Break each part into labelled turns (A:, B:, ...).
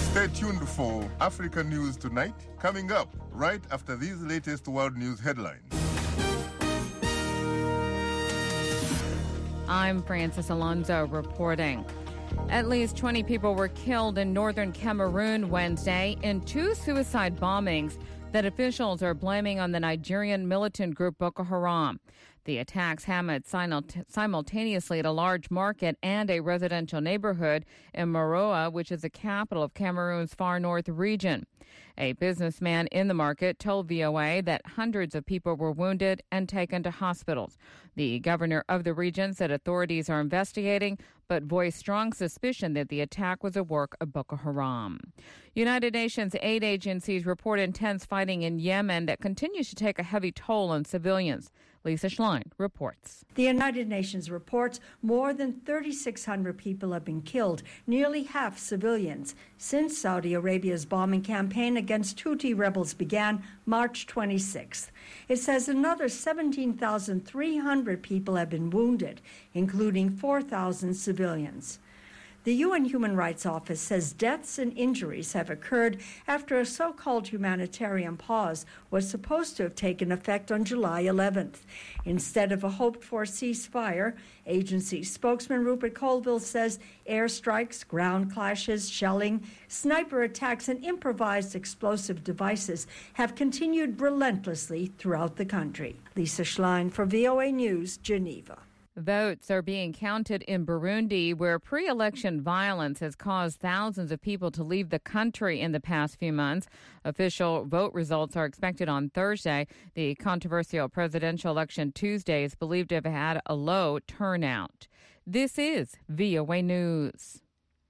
A: Stay tuned for Africa News Tonight, coming up right after these latest world news headlines.
B: I'm Francis Alonso reporting. At least 20 people were killed in northern Cameroon Wednesday in two suicide bombings that officials are blaming on the Nigerian militant group Boko Haram. The attacks happened simultaneously at a large market and a residential neighborhood in Maroa, which is the capital of Cameroon's far north region. A businessman in the market told VOA that hundreds of people were wounded and taken to hospitals. The governor of the region said authorities are investigating, but voiced strong suspicion that the attack was a work of Boko Haram. United Nations aid agencies report intense fighting in Yemen that continues to take a heavy toll on civilians. Lisa Schlein reports.
C: The United Nations reports more than 3,600 people have been killed, nearly half civilians, since Saudi Arabia's bombing campaign against Houthi rebels began March 26th. It says another 17,300 people have been wounded, including 4,000 civilians. The UN Human Rights Office says deaths and injuries have occurred after a so-called humanitarian pause was supposed to have taken effect on July 11th. Instead of a hoped-for ceasefire, agency spokesman Rupert Colville says airstrikes, ground clashes, shelling, sniper attacks, and improvised explosive devices have continued relentlessly throughout the country. Lisa Schlein for VOA News, Geneva.
B: Votes are being counted in Burundi, where pre-election violence has caused thousands of people to leave the country in the past few months. Official vote results are expected on Thursday. The controversial presidential election Tuesday is believed to have had a low turnout. This is VOA News.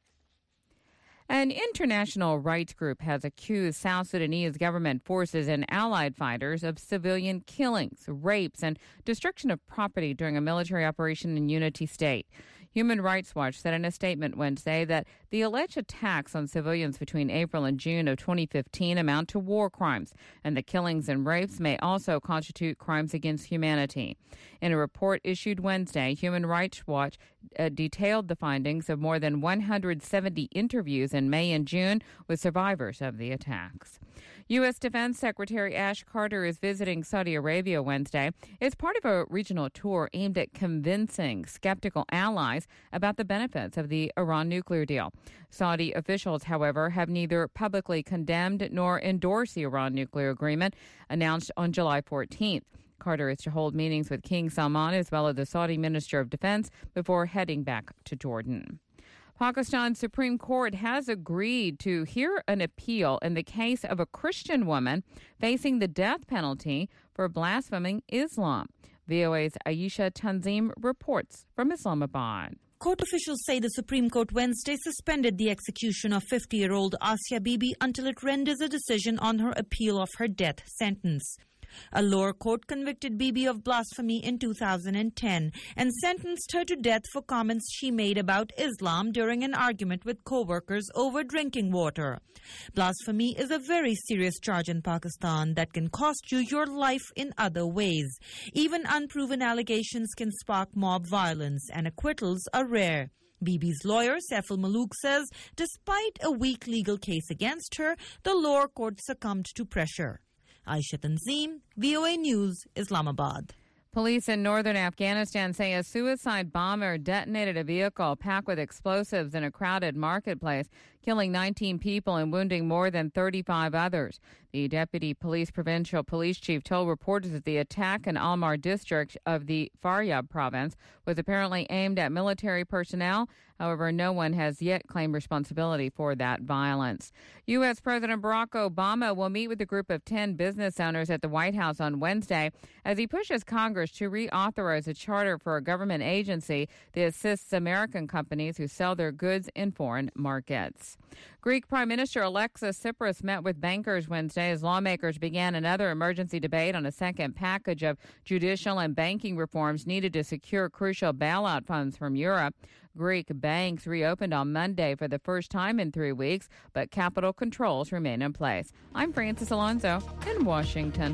B: An international rights group has accused South Sudanese government forces and allied fighters of civilian killings, rapes, and destruction of property during a military operation in Unity State. Human Rights Watch said in a statement Wednesday that the alleged attacks on civilians between April and June of 2015 amount to war crimes, and the killings and rapes may also constitute crimes against humanity. In a report issued Wednesday, Human Rights Watch detailed the findings of more than 170 interviews in May and June with survivors of the attacks. U.S. Defense Secretary Ash Carter is visiting Saudi Arabia Wednesday. It's part of a regional tour aimed at convincing skeptical allies about the benefits of the Iran nuclear deal. Saudi officials, however, have neither publicly condemned nor endorsed the Iran nuclear agreement announced on July 14th. Carter is to hold meetings with King Salman as well as the Saudi Minister of Defense before heading back to Jordan. Pakistan's Supreme Court has agreed to hear an appeal in the case of a Christian woman facing the death penalty for blaspheming Islam. VOA's Ayesha Tanzim reports from Islamabad.
D: Court officials say the Supreme Court Wednesday suspended the execution of 50-year-old Asia Bibi until it renders a decision on her appeal of her death sentence. A lower court convicted Bibi of blasphemy in 2010 and sentenced her to death for comments she made about Islam during an argument with co-workers over drinking water. Blasphemy is a very serious charge in Pakistan that can cost you your life in other ways. Even unproven allegations can spark mob violence, and acquittals are rare. Bibi's lawyer, Saiful Malook, says despite a weak legal case against her, the lower court succumbed to pressure. Aisha Tanzim, VOA News, Islamabad.
B: Police in northern Afghanistan say a suicide bomber detonated a vehicle packed with explosives in a crowded marketplace, killing 19 people and wounding more than 35 others. The deputy provincial police chief told reporters that the attack in Almar district of the Faryab province was apparently aimed at military personnel. However, no one has yet claimed responsibility for that violence. U.S. President Barack Obama will meet with a group of 10 business owners at the White House on Wednesday as he pushes Congress to reauthorize a charter for a government agency that assists American companies who sell their goods in foreign markets. Greek Prime Minister Alexis Tsipras met with bankers Wednesday as lawmakers began another emergency debate on a second package of judicial and banking reforms needed to secure crucial bailout funds from Europe. Greek banks reopened on Monday for the first time in 3 weeks, but capital controls remain in place. I'm Francis Alonso in Washington.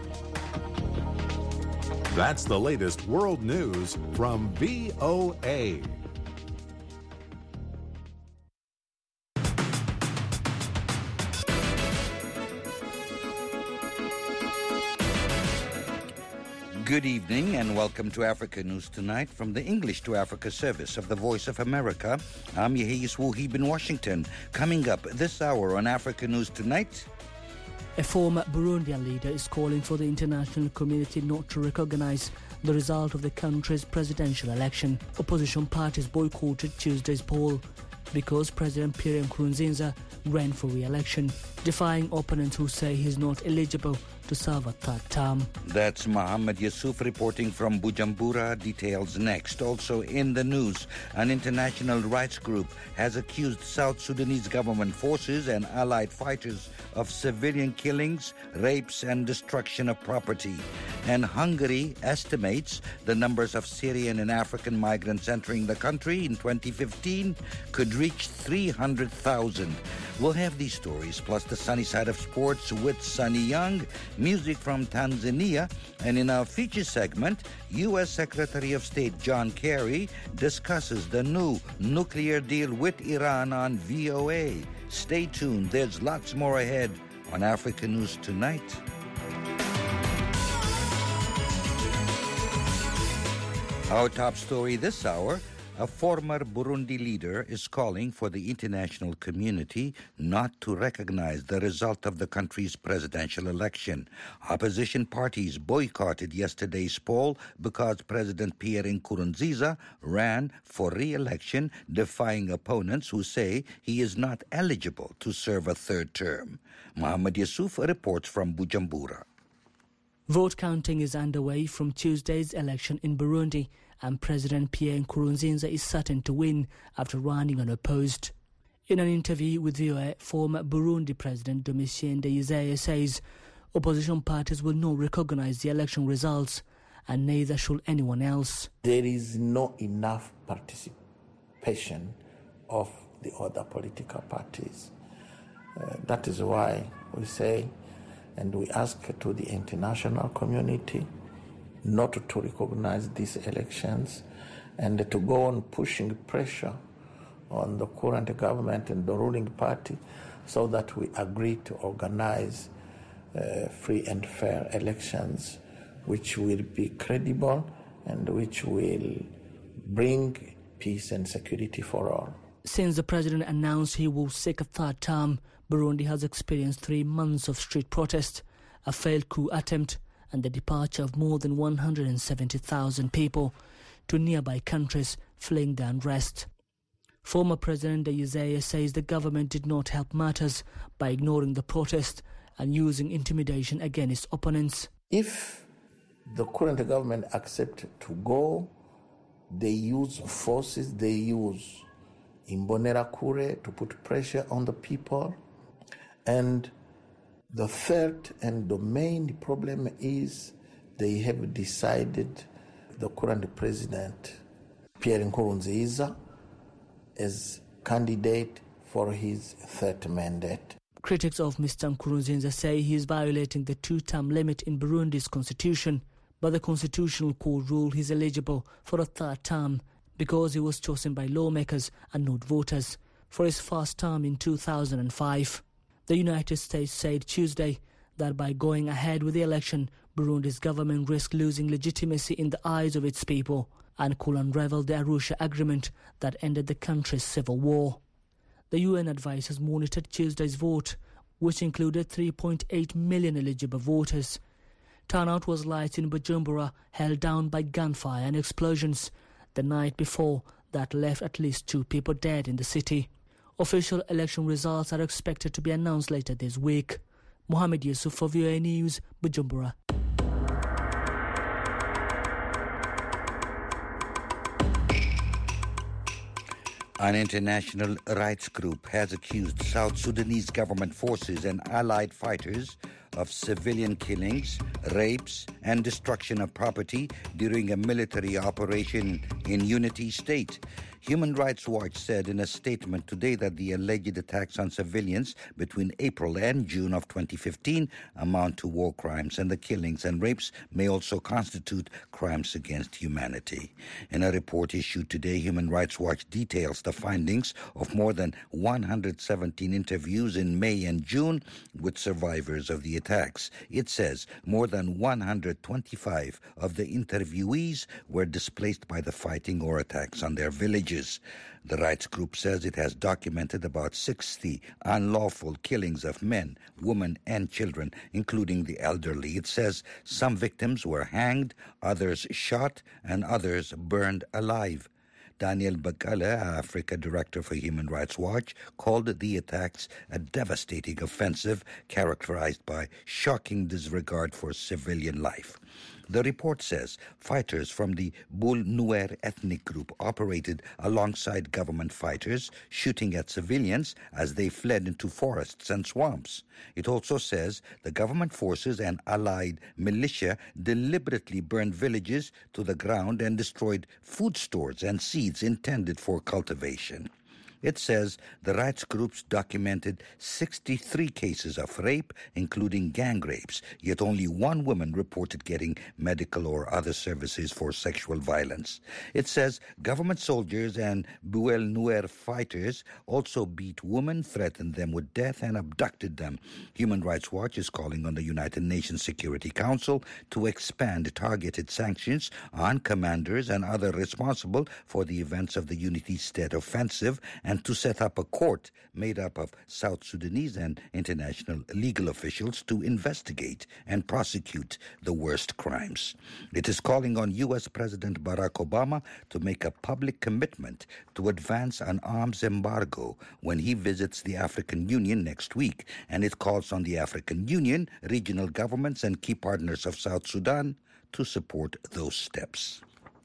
E: That's the latest world news from VOA.
F: Good evening and welcome to Africa News Tonight from the English to Africa service of the Voice of America. I'm Yehis Wuhib in Washington. Coming up this hour on Africa News Tonight.
G: A former Burundian leader is calling for the international community not to recognize the result of the country's presidential election. Opposition parties boycotted Tuesday's poll because President Pierre Nkurunziza ran for re-election, defying opponents who say he's not eligible to serve a third term.
F: That's Mohammed Yusuf reporting from Bujumbura. Details next. Also in the news, an international rights group has accused South Sudanese government forces and allied fighters of civilian killings, rapes and destruction of property. And Hungary estimates the numbers of Syrian and African migrants entering the country in 2015 could reach 300,000. We'll have these stories, plus the sunny side of sports with Sunny Young, music from Tanzania, and in our feature segment, U.S. Secretary of State John Kerry discusses the new nuclear deal with Iran on VOA. Stay tuned, there's lots more ahead on Africa News Tonight. Our top story this hour: a former Burundi leader is calling for the international community not to recognize the result of the country's presidential election. Opposition parties boycotted yesterday's poll because President Pierre Nkurunziza ran for re-election, defying opponents who say he is not eligible to serve a third term. Mohammed Yusuf reports from Bujumbura.
G: Vote counting is underway from Tuesday's election in Burundi, and President Pierre Nkurunziza is certain to win after running unopposed. In an interview with VOA, former Burundi President Domitien Ndayizeye says opposition parties will not recognize the election results, and neither should anyone else.
H: There is not enough participation of the other political parties. That is why we say, and we ask to the international community not to recognize these elections and to go on pushing pressure on the current government and the ruling party so that we agree to organize free and fair elections which will be credible and which will bring peace and security for all.
G: Since the president announced he will seek a third term, Burundi has experienced 3 months of street protest, a failed coup attempt, and the departure of more than 170,000 people to nearby countries fleeing the unrest. Former President Ndayizeye says the government did not help matters by ignoring the protest and using intimidation against opponents.
H: If the current government accepts to go, they use forces, they use Imbonerakure to put pressure on the people. And the third and the main problem is they have decided the current president, Pierre Nkurunziza, as candidate for his third mandate.
G: Critics of Mr. Nkurunziza say he is violating the 2-term limit in Burundi's constitution, but the Constitutional Court ruled he is eligible for a third term because he was chosen by lawmakers and not voters for his first term in 2005. The United States said Tuesday that by going ahead with the election, Burundi's government risked losing legitimacy in the eyes of its people and could unravel the Arusha Agreement that ended the country's civil war. The UN advisors monitored Tuesday's vote, which included 3.8 million eligible voters. Turnout was light in Bujumbura, held down by gunfire and explosions the night before that left at least 2 people dead in the city. Official election results are expected to be announced later this week. Mohammed Yusuf for VOA News, Bujumbura.
F: An international rights group has accused South Sudanese government forces and allied fighters of civilian killings, rapes, and destruction of property during a military operation in Unity State. Human Rights Watch said in a statement today that the alleged attacks on civilians between April and June of 2015 amount to war crimes, and the killings and rapes may also constitute crimes against humanity. In a report issued today, Human Rights Watch details the findings of more than 117 interviews in May and June with survivors of the attacks. It says more than 125 of the interviewees were displaced by the fighting or attacks on their villages. The rights group says it has documented about 60 unlawful killings of men, women, and children, including the elderly. It says some victims were hanged, others shot, and others burned alive. Daniel Bagale, Africa Director for Human Rights Watch, called the attacks a devastating offensive characterized by shocking disregard for civilian life. The report says fighters from the Bul Nuer ethnic group operated alongside government fighters, shooting at civilians as they fled into forests and swamps. It also says the government forces and allied militia deliberately burned villages to the ground and destroyed food stores and seeds intended for cultivation. It says the rights groups documented 63 cases of rape, including gang rapes, yet only one woman reported getting medical or other services for sexual violence. It says government soldiers and Bul Nuer fighters also beat women, threatened them with death, and abducted them. Human Rights Watch is calling on the United Nations Security Council to expand targeted sanctions on commanders and others responsible for the events of the Unity State offensive, and to set up a court made up of South Sudanese and international legal officials to investigate and prosecute the worst crimes. It is calling on U.S. President Barack Obama to make a public commitment to advance an arms embargo when he visits the African Union next week, and it calls on the African Union, regional governments, and key partners of South Sudan to support those steps.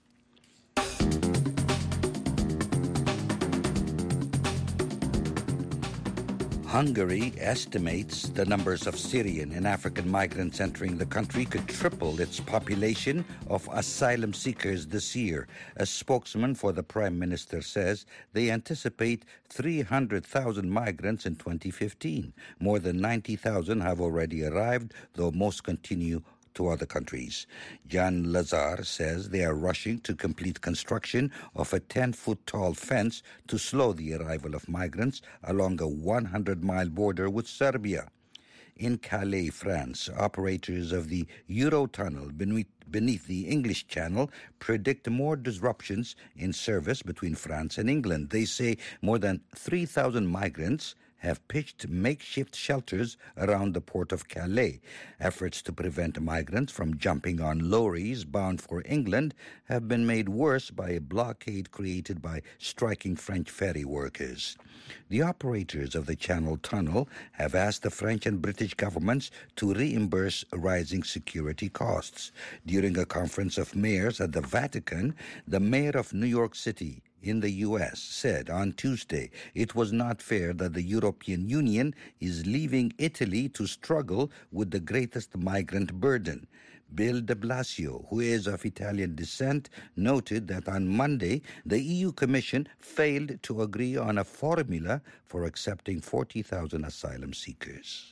F: Hungary estimates the numbers of Syrian and African migrants entering the country could triple its population of asylum seekers this year. A spokesman for the Prime Minister says they anticipate 300,000 migrants in 2015. More than 90,000 have already arrived, though most continue to other countries. Jan Lazar says they are rushing to complete construction of a 10-foot-tall fence to slow the arrival of migrants along a 100-mile border with Serbia. In Calais, France, operators of the Eurotunnel beneath the English Channel predict more disruptions in service between France and England. They say more than 3,000 migrants have pitched makeshift shelters around the port of Calais. Efforts to prevent migrants from jumping on lorries bound for England have been made worse by a blockade created by striking French ferry workers. The operators of the Channel Tunnel have asked the French and British governments to reimburse rising security costs. During a conference of mayors at the Vatican, the mayor of New York City in the U.S. said on Tuesday it was not fair that the European Union is leaving Italy to struggle with the greatest migrant burden. Bill de Blasio, who is of Italian descent, noted that on Monday the EU Commission failed to agree on a formula for accepting 40,000 asylum seekers.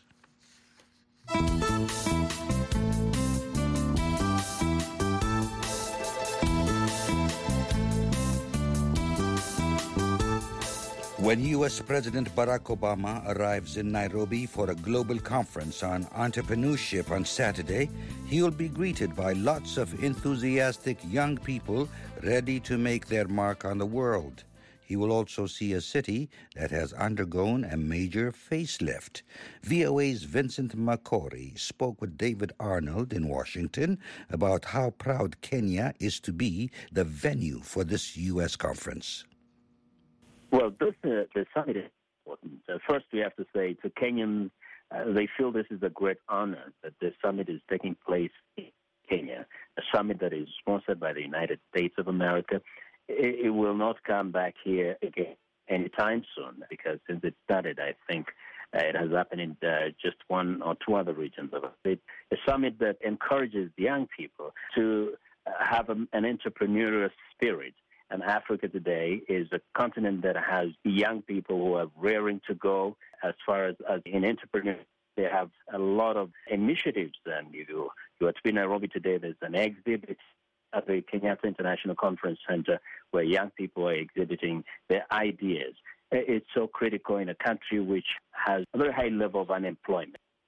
F: When U.S. President Barack Obama arrives in Nairobi for a global conference on entrepreneurship on Saturday, he will be greeted by lots of enthusiastic young people ready to make their mark on the world. He will also see a city that has undergone a major facelift. VOA's Vincent Makori spoke with David Arnold in Washington about how proud Kenya is to be the venue for this U.S. conference.
I: Well, the summit is important. First, we have to say to Kenyans, they feel this is a great honor that the summit is taking place in Kenya, a summit that is sponsored by the United States of America. It will not come back here again anytime soon because since it started, I think it has happened in just one or two other regions of it. A summit that encourages young people to have an entrepreneurial spirit. And Africa today is a continent that has young people who are raring to go as far as in entrepreneurship. They have a lot of initiatives. And you are to be in Nairobi today. There's an exhibit at the Kenyatta International Conference Center where young people are exhibiting their ideas. It's so critical in a country which has a very high level of unemployment.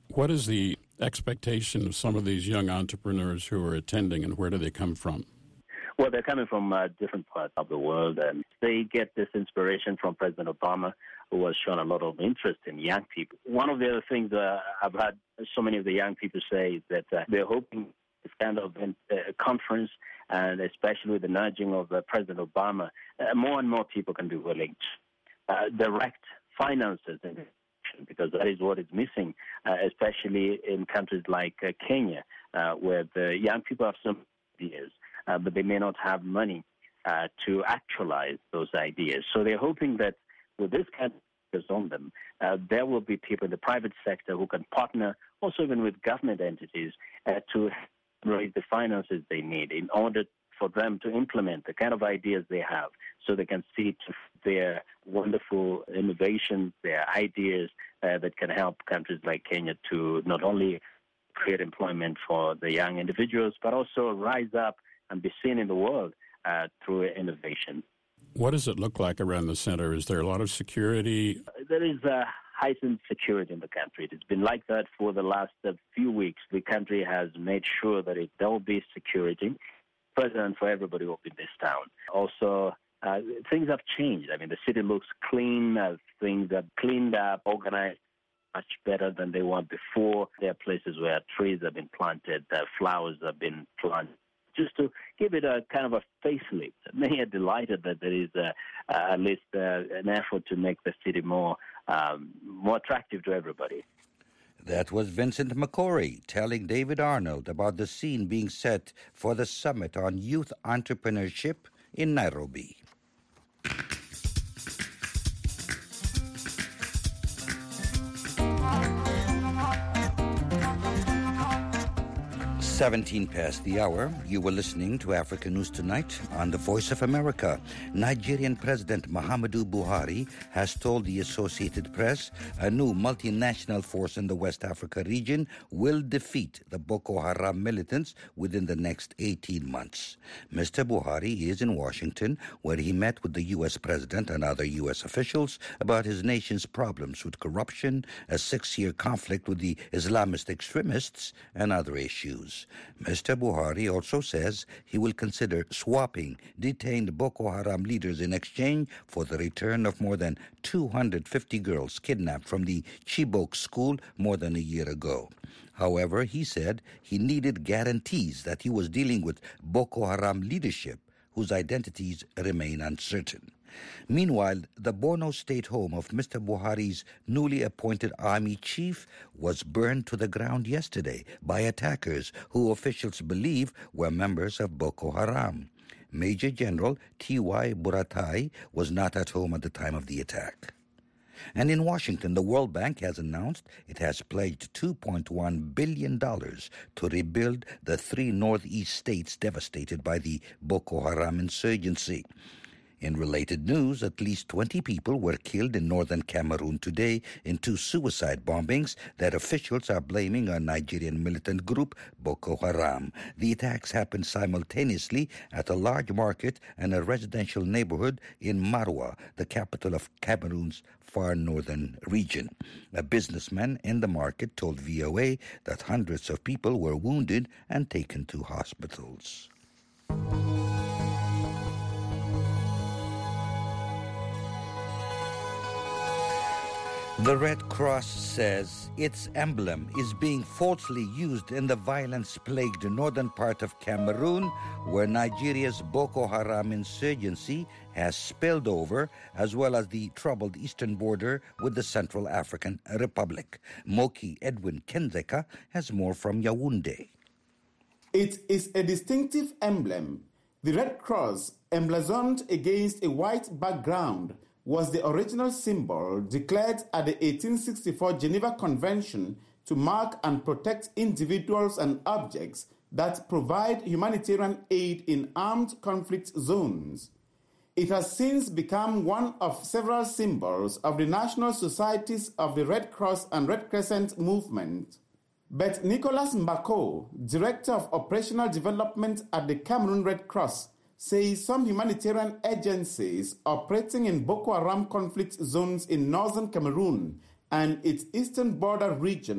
J: What is the expectation of some of these young entrepreneurs who are attending, and where do they come from?
I: Well, they're coming from different parts of the world, and they get this inspiration from President Obama, who has shown a lot of interest in young people. One of the other things I've had so many of the young people say is that they're hoping this kind of conference, and especially with the nudging of President Obama, more and more people can be willing to direct finances in this, because that is what is missing, especially in countries like Kenya, where the young people have some ideas, but they may not have money to actualize those ideas. So they're hoping that with this kind of focus on them, there will be people in the private sector who can partner, also even with government entities, to raise the finances they need in order for them to implement the kind of ideas they have, so they can see to their wonderful innovations, their ideas that can help countries like Kenya to not only create employment for the young individuals, but also rise up and be seen in the world through innovation.
J: What does it look like around the center? Is there a lot of security?
I: There is heightened security in the country. It's been like that for the last few weeks. The country has made sure that there will be security present for everybody who in this town. Also, things have changed. I mean, the city looks clean. Things are cleaned up, organized much better than they were before. There are places where trees have been planted, flowers have been planted, just to give it a kind of a facelift. Many are delighted that there is at least an effort to make the city more attractive to everybody.
F: That was Vincent McCory telling David Arnold about the scene being set for the Summit on Youth Entrepreneurship in Nairobi. "17 past the hour. You were listening to Africa News Tonight on the Voice of America. Nigerian President Muhammadu Buhari has told the Associated Press a new multinational force in the West Africa region will defeat the Boko Haram militants within the next 18 months. Mr. Buhari is in Washington, where he met with the U.S. President and other U.S. officials about his nation's problems with corruption, a 6-year conflict with the Islamist extremists, and other issues. Mr. Buhari also says he will consider swapping detained Boko Haram leaders in exchange for the return of more than 250 girls kidnapped from the Chibok school more than a year ago. However, he said he needed guarantees that he was dealing with Boko Haram leadership whose identities remain uncertain. Meanwhile, the Borno State home of Mr. Buhari's newly appointed army chief was burned to the ground yesterday by attackers who officials believe were members of Boko Haram. Major General T.Y. Buratai was not at home at the time of the attack. And in Washington, the World Bank has announced it has pledged $2.1 billion to rebuild the 3 northeast states devastated by the Boko Haram insurgency. In related news, at least 20 people were killed in northern Cameroon today in 2 suicide bombings that officials are blaming on Nigerian militant group Boko Haram. The attacks happened simultaneously at a large market and a residential neighborhood in Marwa, the capital of Cameroon's far northern region. A businessman in the market told VOA that hundreds of people were wounded and taken to hospitals. The Red Cross says its emblem is being falsely used in the violence-plagued northern part of Cameroon, where Nigeria's Boko Haram insurgency has spilled over, as well as the troubled eastern border with the Central African Republic. Moki Edwin Kenzeka has more from Yaoundé.
K: It is a distinctive emblem. The Red Cross, emblazoned against a white background, was the original symbol declared at the 1864 Geneva Convention to mark and protect individuals and objects that provide humanitarian aid in armed conflict zones. It has since become one of several symbols of the national societies of the Red Cross and Red Crescent movement. But Nicholas Mbako, Director of Operational Development at the Cameroon Red Cross, says some humanitarian agencies operating in Boko Haram conflict zones in northern Cameroon and its eastern border region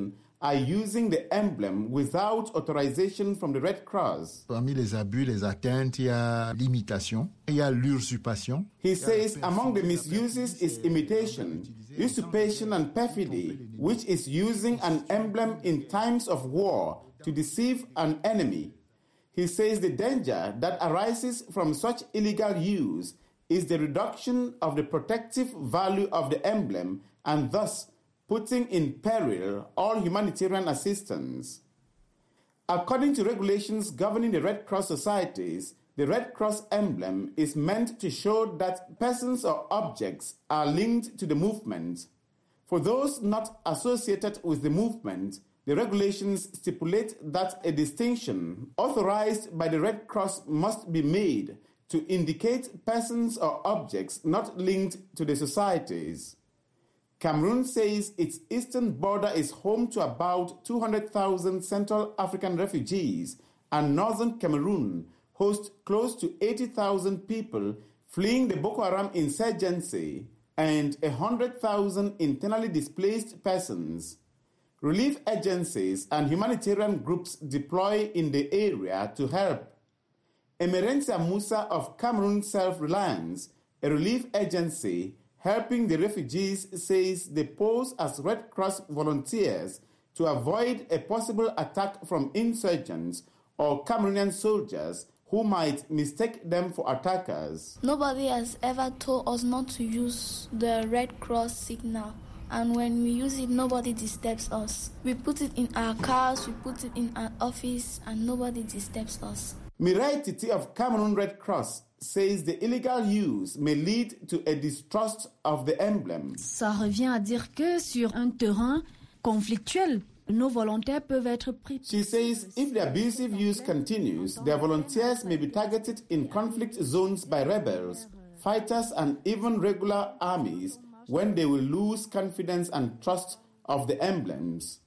K: are using the emblem without authorization from the Red Cross.
L: Parmi les abus, les atteintes, il y a l'imitation, il y a l'usurpation.
K: He says among the misuses is imitation, usurpation and perfidy, which is using an emblem in times of war to deceive an enemy. He says the danger that arises from such illegal use is the reduction of the protective value of the emblem and thus putting in peril all humanitarian assistance. According to regulations governing the Red Cross societies, the Red Cross emblem is meant to show that persons or objects are linked to the movement. For those not associated with the movement, the regulations stipulate that a distinction authorized by the Red Cross must be made to indicate persons or objects not linked to the societies. Cameroon says its eastern border is home to about 200,000 Central African refugees, and northern Cameroon hosts close to 80,000 people fleeing the Boko Haram insurgency and 100,000 internally displaced persons. Relief agencies and humanitarian groups deploy in the area to help. Emerentia Musa of Cameroon Self-Reliance, a relief agency helping the refugees, says they pose as Red Cross volunteers to avoid a possible attack from insurgents or Cameroonian soldiers who might mistake them for attackers.
M: Nobody has ever told us not to use the Red Cross signal, and when we use it, nobody disturbs us. We put it in our cars, we put it in our office, and nobody disturbs us.
K: Mirai Titi of Cameroon Red Cross says the illegal use may lead to a distrust of the emblem.
N: Ça revient à dire que sur un terrain conflictuel, nos volontaires peuvent être pris.
K: She says if the abusive use continues, their volunteers may be targeted in conflict zones by rebels, fighters, and even regular armies when they will lose confidence and trust of the emblems.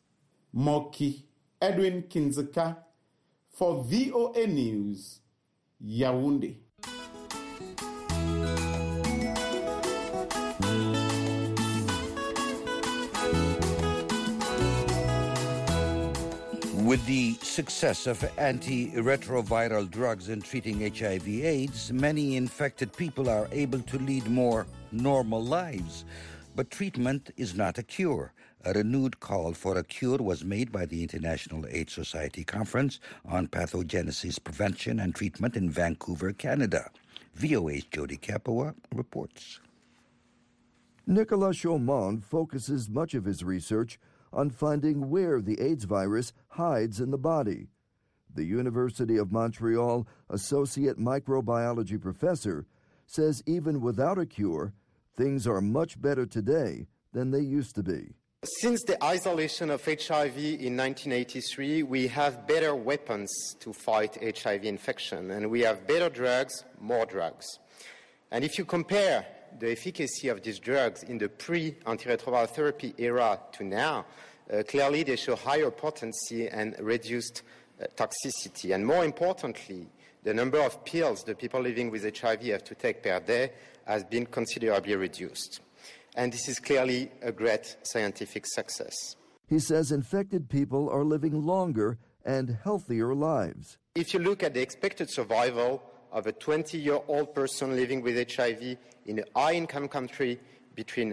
K: Moki Edwin Kinzeka for VOA News, Yaoundé.
F: With the success of antiretroviral drugs in treating HIV/AIDS, many infected people are able to lead more normal lives. But treatment is not a cure. A renewed call for a cure was made by the International AIDS Society Conference on Pathogenesis Prevention and Treatment in Vancouver, Canada. VOA's Jody Capua reports.
O: Nicolas Chaumont focuses much of his research on finding where the AIDS virus hides in the body. The University of Montreal associate microbiology professor says even without a cure, things are much better today than they used to be.
P: Since the isolation of HIV in 1983, we have better weapons to fight HIV infection, and we have better drugs, more drugs. And if you compare the efficacy of these drugs in the pre-antiretroviral therapy era to now, clearly they show higher potency and reduced toxicity. And more importantly, the number of pills the people living with HIV have to take per day has been considerably reduced. And this is clearly a great scientific success.
O: He says infected people are living longer and healthier lives.
P: If you look at the expected survival of a 20-year-old person living with HIV in a high-income country between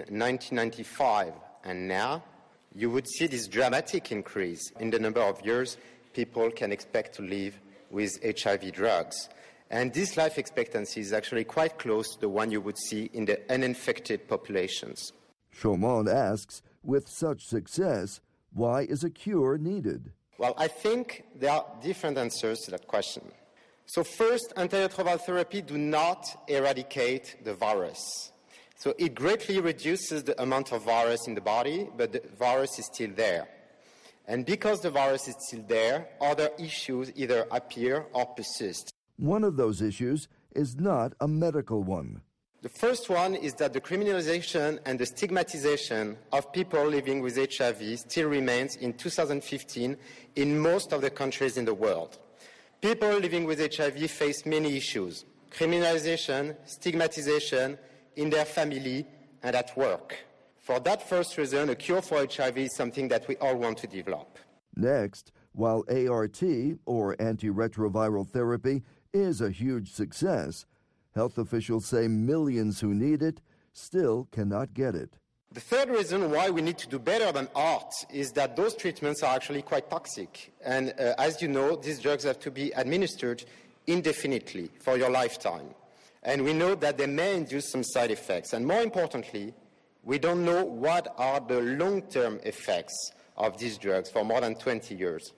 P: 1995 and now, you would see this dramatic increase in the number of years people can expect to live with HIV drugs. And this life expectancy is actually quite close to the one you would see in the uninfected populations.
O: Chaumont asks, with such success, why is a cure needed?
P: Well, I think there are different answers to that question. So first, antiretroviral therapy do not eradicate the virus. So it greatly reduces the amount of virus in the body, but the virus is still there. And because the virus is still there, other issues either appear or persist.
O: One of those issues is not a medical one.
P: The first one is that the criminalization and the stigmatization of people living with HIV still remains in 2015 in most of the countries in the world. People living with HIV face many issues: criminalization, stigmatization in their family and at work. For that first reason, a cure for HIV is something that we all want to develop.
O: Next, while ART, or antiretroviral therapy, is a huge success, health officials say millions who need it still cannot get it.
P: The third reason why we need to do better than ART is that those treatments are actually quite toxic. And as you know, these drugs have to be administered indefinitely for your lifetime. And we know that they may induce some side effects. And more importantly, we don't know what are the long-term effects of these drugs for more than 20 years.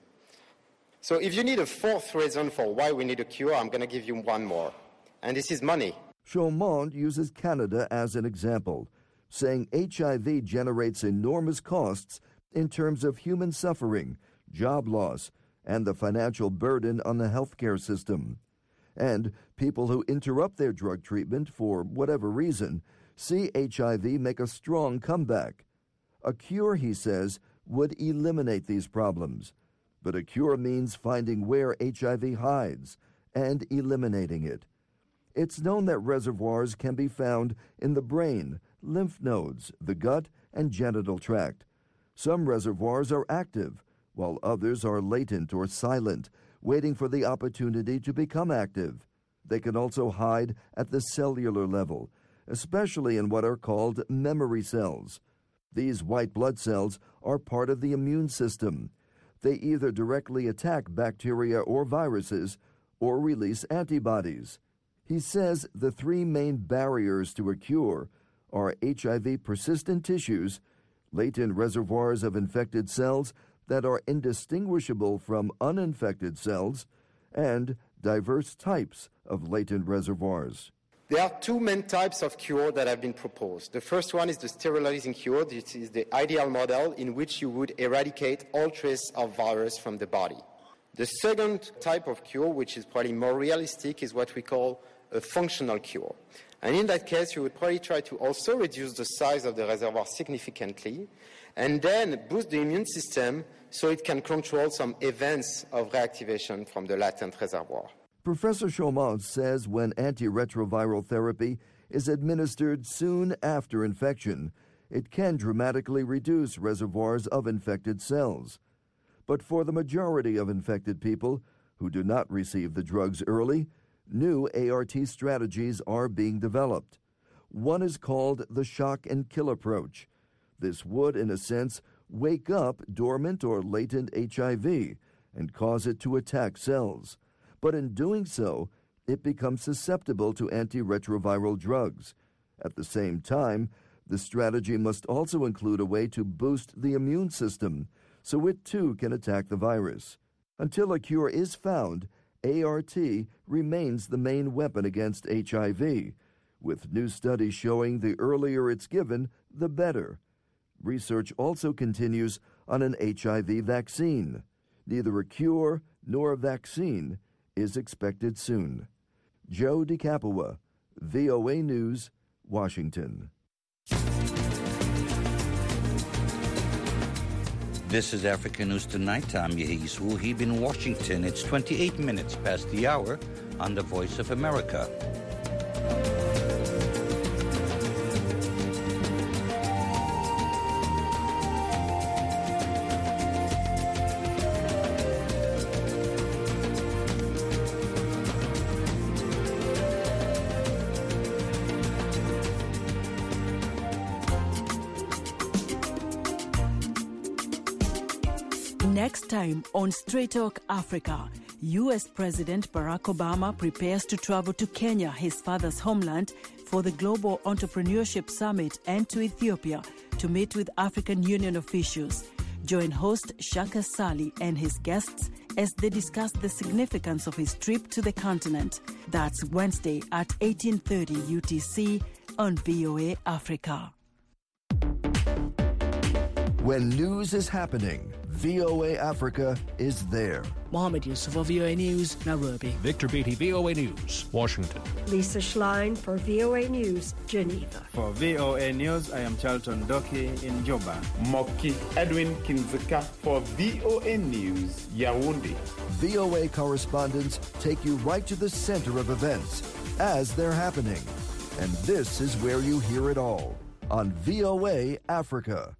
P: So if you need a fourth reason for why we need a cure, I'm going to give you one more. And this is money.
O: Chaumont uses Canada as an example, saying HIV generates enormous costs in terms of human suffering, job loss, and the financial burden on the healthcare system. And people who interrupt their drug treatment for whatever reason see HIV make a strong comeback. A cure, he says, would eliminate these problems. But a cure means finding where HIV hides and eliminating it. It's known that reservoirs can be found in the brain, lymph nodes, the gut, and genital tract. Some reservoirs are active, while others are latent or silent, waiting for the opportunity to become active. They can also hide at the cellular level, especially in what are called memory cells. These white blood cells are part of the immune system. They either directly attack bacteria or viruses or release antibodies. He says the three main barriers to a cure are HIV-persistent tissues, latent reservoirs of infected cells that are indistinguishable from uninfected cells, and diverse types of latent reservoirs.
P: There are two main types of cure that have been proposed. The first one is the sterilizing cure. This is the ideal model in which you would eradicate all trace of virus from the body. The second type of cure, which is probably more realistic, is what we call a functional cure. And in that case, you would probably try to also reduce the size of the reservoir significantly and then boost the immune system so it can control some events of reactivation from the latent reservoir.
O: Professor Chaumont says when antiretroviral therapy is administered soon after infection, it can dramatically reduce reservoirs of infected cells. But for the majority of infected people who do not receive the drugs early, new ART strategies are being developed. One is called the shock and kill approach. This would, in a sense, wake up dormant or latent HIV and cause it to attack cells. But in doing so, it becomes susceptible to antiretroviral drugs. At the same time, the strategy must also include a way to boost the immune system so it too can attack the virus. Until a cure is found, ART remains the main weapon against HIV, with new studies showing the earlier it's given, the better. Research also continues on an HIV vaccine. Neither a cure nor a vaccine is expected soon. Joe DeCapua, VOA News, Washington.
F: This is Africa News Tonight. I'm Yehis Wuhib in Washington. It's 28 minutes past the hour on the Voice of America.
Q: Next time on Straight Talk Africa, U.S. President Barack Obama prepares to travel to Kenya, his father's homeland, for the Global Entrepreneurship Summit and to Ethiopia to meet with African Union officials. Join host Shaka Sali and his guests as they discuss the significance of his trip to the continent. That's Wednesday at 18:30 UTC on VOA Africa.
O: When news is happening, VOA Africa is there.
G: Mohammed Yusuf for VOA News, Nairobi.
R: Victor Beatty, VOA News, Washington.
C: Lisa Schlein for VOA News, Geneva.
S: For VOA News, I am Charlton Doki in Juba.
K: Moki Edwin Kinzika for VOA News, Yaoundé.
O: VOA correspondents take you right to the center of events as they're happening. And this is where you hear it all. on VOA Africa.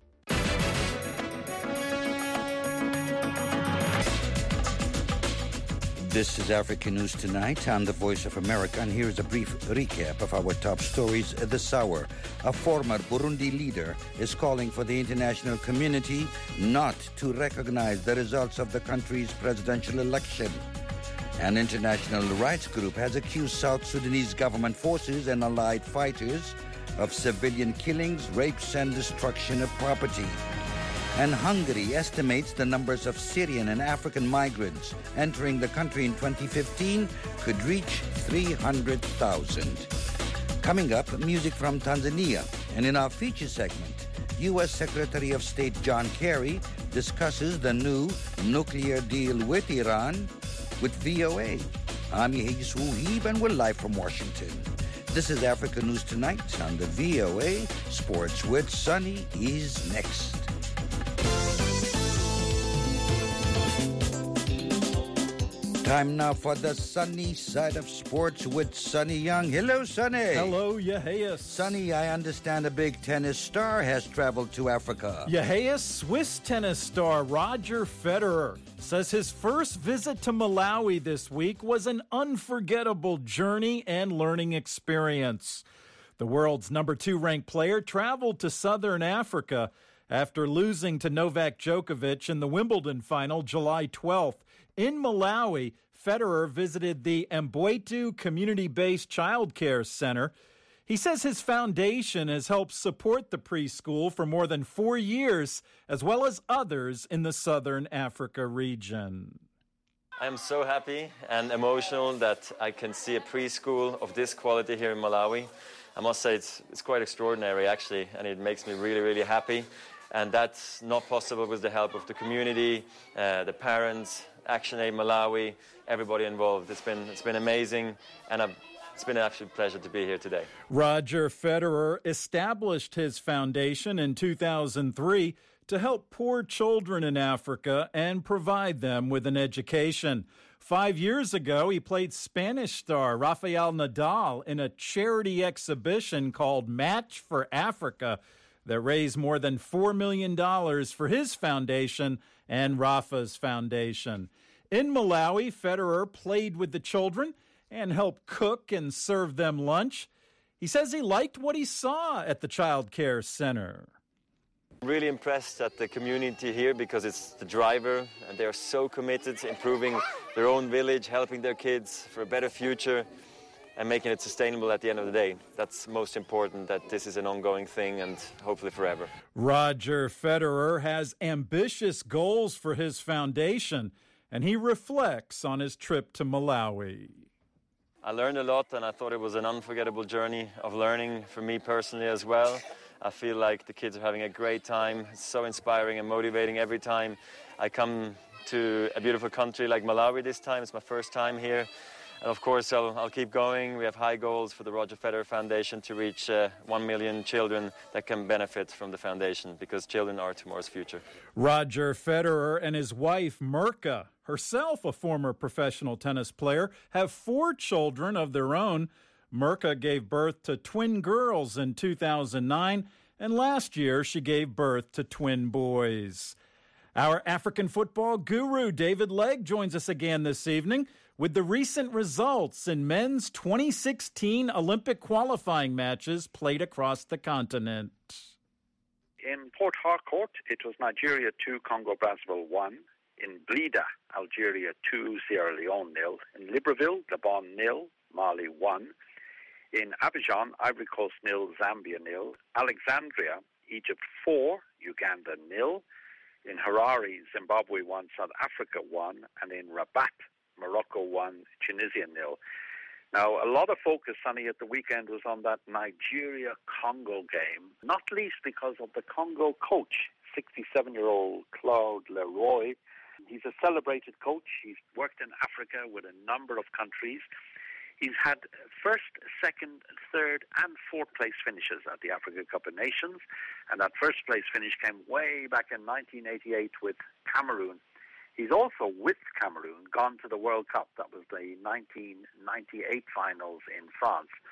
F: This is Africa News Tonight. I'm the Voice of America, and here's a brief recap of our top stories this hour. A former Burundi leader is calling for the international community not to recognize the results of the country's presidential election. An international rights group has accused South Sudanese government forces and allied fighters of civilian killings, rapes, and destruction of property. And Hungary estimates the numbers of Syrian and African migrants entering the country in 2015 could reach 300,000. Coming up, music from Tanzania. And in our feature segment, U.S. Secretary of State John Kerry discusses the new nuclear deal with Iran with VOA. I'm Yehis Wuhib, and we're live from Washington. This is Africa News Tonight on the VOA. Sports with Sunny is next. Time now for the sunny side of sports with Sonny Young. Hello, Sonny.
T: Hello, Yeheas.
F: Sonny, I understand a big tennis star has traveled to Africa.
T: Yeheas, Swiss tennis star Roger Federer says his first visit to Malawi this week was an unforgettable journey and learning experience. The world's number 2 ranked player traveled to southern Africa after losing to Novak Djokovic in the Wimbledon final July 12th. In Malawi, Federer visited the Mbwetu community-based child care center. He says his foundation has helped support the preschool for more than 4 years, as well as others in the southern Africa region.
U: I am so happy and emotional that I can see a preschool of this quality here in Malawi. I must say it's quite extraordinary, actually, and it makes me really, really happy. And that's not possible with the help of the community, the parents, ActionAid Malawi, everybody involved. It's been amazing, and it's been an absolute pleasure to be here today.
T: Roger Federer established his foundation in 2003 to help poor children in Africa and provide them with an education. 5 years ago, he played Spanish star Rafael Nadal in a charity exhibition called Match for Africa that raised more than $4 million for his foundation and Rafa's foundation. In Malawi, Federer played with the children and helped cook and serve them lunch. He says he liked what he saw at the child care center.
U: Really impressed at the community here because it's the driver, and they're so committed to improving their own village, helping their kids for a better future, and making it sustainable at the end of the day. That's most important, that this is an ongoing thing and hopefully forever.
T: Roger Federer has ambitious goals for his foundation, and he reflects on his trip to Malawi.
U: I learned a lot, and I thought it was an unforgettable journey of learning for me personally as well. I feel like the kids are having a great time. It's so inspiring and motivating every time I come to a beautiful country like Malawi this time. It's my first time here. And of course, I'll keep going. We have high goals for the Roger Federer Foundation to reach 1 million children that can benefit from the foundation, because children are tomorrow's future.
T: Roger Federer and his wife, Mirka, herself a former professional tennis player, have 4 children of their own. Mirka gave birth to twin girls in 2009, and last year she gave birth to twin boys. Our African football guru, David Legg, joins us again this evening with the recent results in men's 2016 Olympic qualifying matches played across the continent.
V: In Port Harcourt, it was Nigeria 2, Congo-Brazzaville 1. In Blida, Algeria 2, Sierra Leone 0. In Libreville, Gabon 0, Mali 1. In Abidjan, Ivory Coast 0, Zambia 0. Alexandria, Egypt 4, Uganda 0. In Harare, Zimbabwe 1, South Africa 1. And in Rabat, Morocco 1, Tunisia 0. Now, a lot of focus, Sonny, at the weekend was on that Nigeria-Congo game, not least because of the Congo coach, 67-year-old Claude Leroy. He's a celebrated coach. He's worked in Africa with a number of countries. He's had first, second, third, and fourth place finishes at the Africa Cup of Nations. And that first place finish came way back in 1988 with Cameroon. He's also, with Cameroon, gone to the World Cup. That was the 1998 finals in France.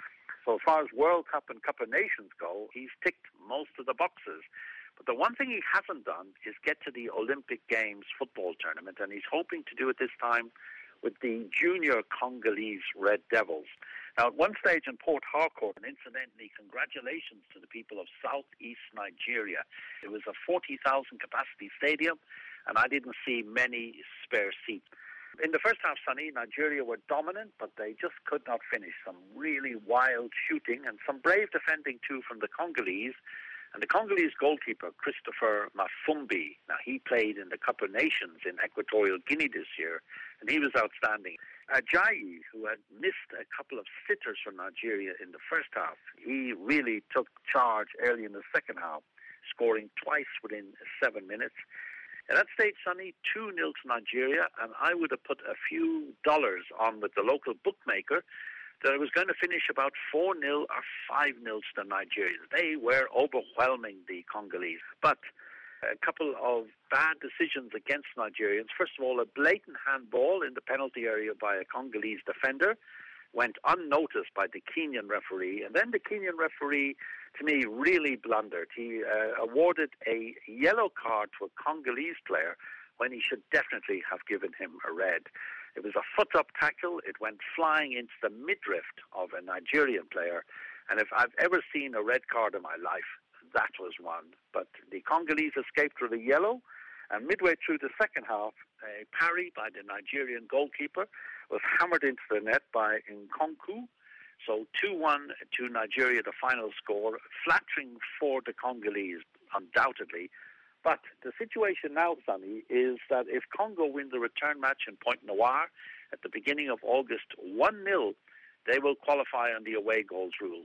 V: So as far as World Cup and Cup of Nations go, he's ticked most of the boxes. But the one thing he hasn't done is get to the Olympic Games football tournament, and he's hoping to do it this time with the junior Congolese Red Devils. Now, at one stage in Port Harcourt, and incidentally, congratulations to the people of southeast Nigeria. It was a 40,000 capacity stadium, and I didn't see many spare seats. In the first half, Sonny, Nigeria were dominant, but they just could not finish. Some really wild shooting and some brave defending, too, from the Congolese. And the Congolese goalkeeper, Christopher Mafumbi, now he played in the Cup of Nations in Equatorial Guinea this year, and he was outstanding. Ajayi, who had missed a couple of sitters from Nigeria in the first half, he really took charge early in the second half, scoring twice within 7 minutes. At that stage, Sonny, 2-0 to Nigeria, and I would have put a few dollars on with the local bookmaker that it was going to finish about 4-0 or 5-0 to the Nigerians. They were overwhelming the Congolese. But a couple of bad decisions against Nigerians. First of all, a blatant handball in the penalty area by a Congolese defender went unnoticed by the Kenyan referee. And then the Kenyan referee, to me, really blundered. He awarded a yellow card to a Congolese player when he should definitely have given him a red. It was a foot-up tackle. It went flying into the midriff of a Nigerian player. And if I've ever seen a red card in my life, that was one. But the Congolese escaped with a yellow. And midway through the second half, a parry by the Nigerian goalkeeper was hammered into the net by Nkonku. So 2-1 to Nigeria, the final score. Flattering for the Congolese, undoubtedly. But the situation now, Sonny, is that if Congo win the return match in Pointe-Noire at the beginning of August 1-0, they will qualify on the away goals rule.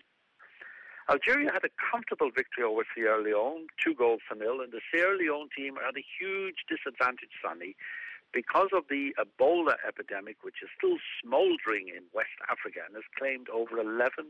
V: Algeria had a comfortable victory over Sierra Leone, 2-0, and the Sierra Leone team are at a huge disadvantage, Sonny, because of the Ebola epidemic, which is still smoldering in West Africa and has claimed over 11,000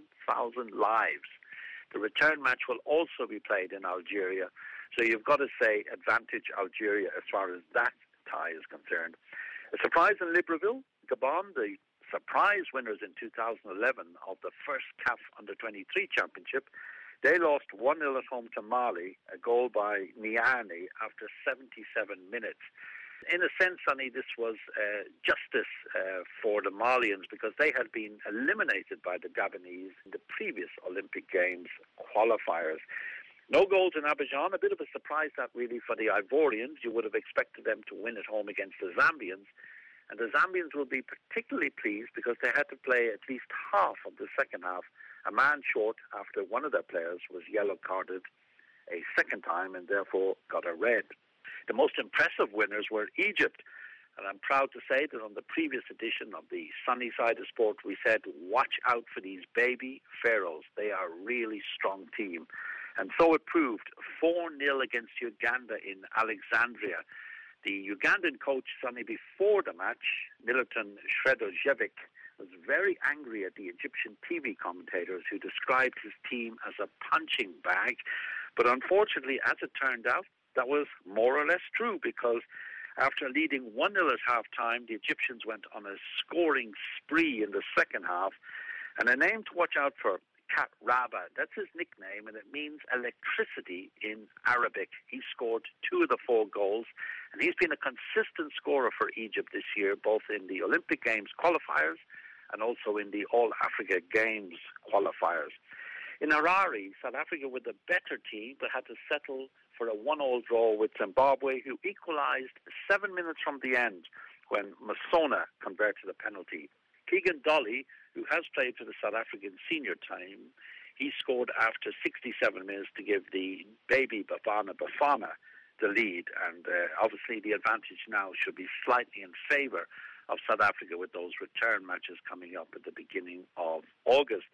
V: lives. The return match will also be played in Algeria. So you've got to say advantage Algeria as far as that tie is concerned. A surprise in Libreville, Gabon, the surprise winners in 2011 of the first CAF Under-23 Championship. They lost 1-0 at home to Mali, a goal by Niani after 77 minutes. In a sense, Sonny, this was justice for the Malians because they had been eliminated by the Gabonese in the previous Olympic Games qualifiers. No goals in Abidjan, a bit of a surprise that really for the Ivorians. You would have expected them to win at home against the Zambians. And the Zambians will be particularly pleased because they had to play at least half of the second half, a man short after one of their players was yellow-carded a second time and therefore got a red. The most impressive winners were Egypt. And I'm proud to say that on the previous edition of the Sunny Side of Sport, we said, watch out for these baby pharaohs. They are a really strong team. And so it proved, 4-0 against Uganda in Alexandria. The Ugandan coach, Sonny, before the match, Militon Shredojevic, was very angry at the Egyptian TV commentators who described his team as a punching bag. But unfortunately, as it turned out, that was more or less true because after leading 1-0 at half-time, the Egyptians went on a scoring spree in the second half. And a name to watch out for, Kat Raba, that's his nickname, and it means electricity in Arabic. He scored 2 of the 4 goals, and he's been a consistent scorer for Egypt this year, both in the Olympic Games qualifiers and also in the All-Africa Games qualifiers. In Harare, South Africa were the better team, but had to settle for a 1-1 draw with Zimbabwe, who equalized 7 minutes from the end when Masona converted a penalty. Keegan Dolly, who has played for the South African senior team, he scored after 67 minutes to give the baby Bafana Bafana the lead. And obviously the advantage now should be slightly in favour of South Africa with those return matches coming up at the beginning of August.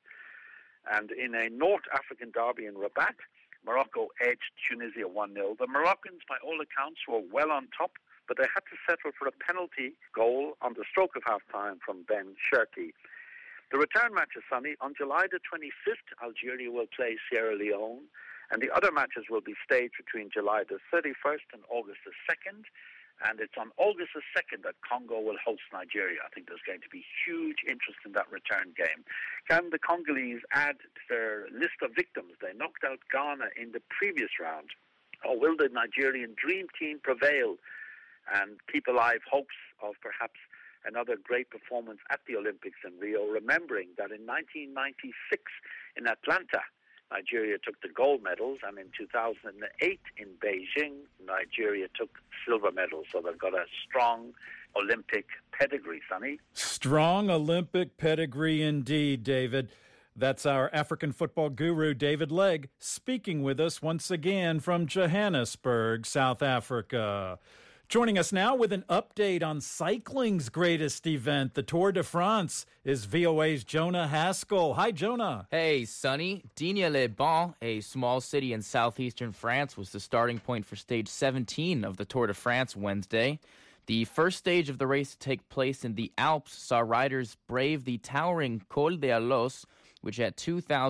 V: And in a North African derby in Rabat, Morocco edged Tunisia 1-0. The Moroccans, by all accounts, were well on top, but they had to settle for a penalty goal on the stroke of half-time from Ben Cherki. The return match is Sunny. On July the 25th, Algeria will play Sierra Leone, And the other matches will be staged between July the 31st and August the 2nd. And it's on August the 2nd that Congo will host Nigeria. I think there's going to be huge interest in that return game. Can the Congolese add to their list of victims? They knocked out Ghana in the previous round. Or will the Nigerian Dream Team prevail and keep alive hopes of perhaps another great performance at the Olympics in Rio, remembering that in 1996 in Atlanta, Nigeria took the gold medals, and in 2008 in Beijing, Nigeria took silver medals. So they've got a strong Olympic pedigree, Sonny.
T: Strong Olympic pedigree indeed, David. That's our African football guru, David Legg, speaking with us once again from Johannesburg, South Africa. Joining us now with an update on cycling's greatest event, the Tour de France, is VOA's Jonah Haskell. Hi, Jonah.
A: Hey, Sonny. Digne-les-Bains, a small city in southeastern France, was the starting point for stage 17 of the Tour de France Wednesday. The first stage of the race to take place in the Alps saw riders brave the towering Col d'Alos, which at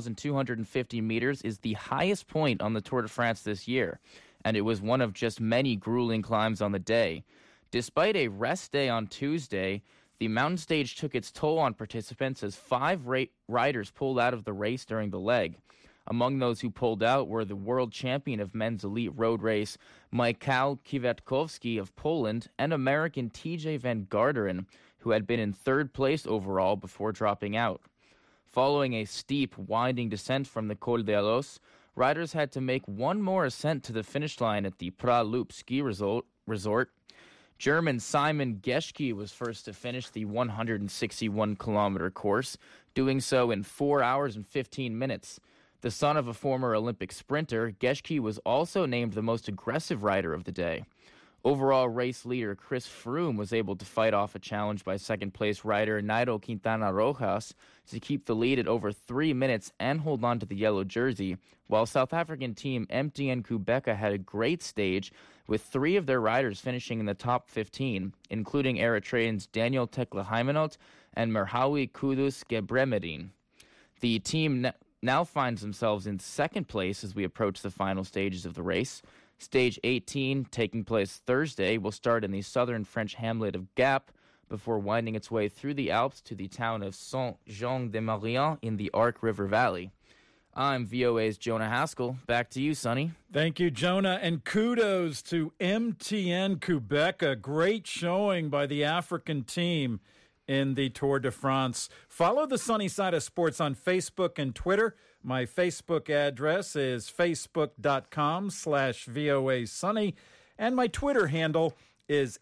A: 2,250 meters is the highest point on the Tour de France this year. And it was one of just many grueling climbs on the day. Despite a rest day on Tuesday, the mountain stage took its toll on participants as 5 riders pulled out of the race during the leg. Among those who pulled out were the world champion of men's elite road race, Michał Kwiatkowski of Poland, and American TJ Van Garderen, who had been in 3rd place overall before dropping out. Following a steep, winding descent from the Col d'Alos, riders had to make one more ascent to the finish line at the Pra-Loup ski resort. German Simon Geschke was first to finish the 161-kilometer course, doing so in 4 hours and 15 minutes. The son of a former Olympic sprinter, Geschke was also named the most aggressive rider of the day. Overall race leader Chris Froome was able to fight off a challenge by second-place rider Nairo Quintana Rojas to keep the lead at over 3 minutes and hold on to the yellow jersey, while South African team MTN Kubeka had a great stage, with 3 of their riders finishing in the top 15, including Eritreans Daniel Tekle-Hymanot and Merhawi Kudus Gebremedin. The team now finds themselves in second place as we approach the final stages of the race. Stage 18, taking place Thursday, will start in the southern French hamlet of Gap before winding its way through the Alps to the town of Saint-Jean-de-Maurienne in the Arc River Valley. I'm VOA's Jonah Haskell. Back to you, Sonny.
T: Thank you, Jonah, and kudos to MTN Kubeka. Great showing by the African team in the Tour de France. Follow the Sunny Side of Sports on Facebook and Twitter. My Facebook address is facebook.com/VOA Sunny, and my Twitter handle is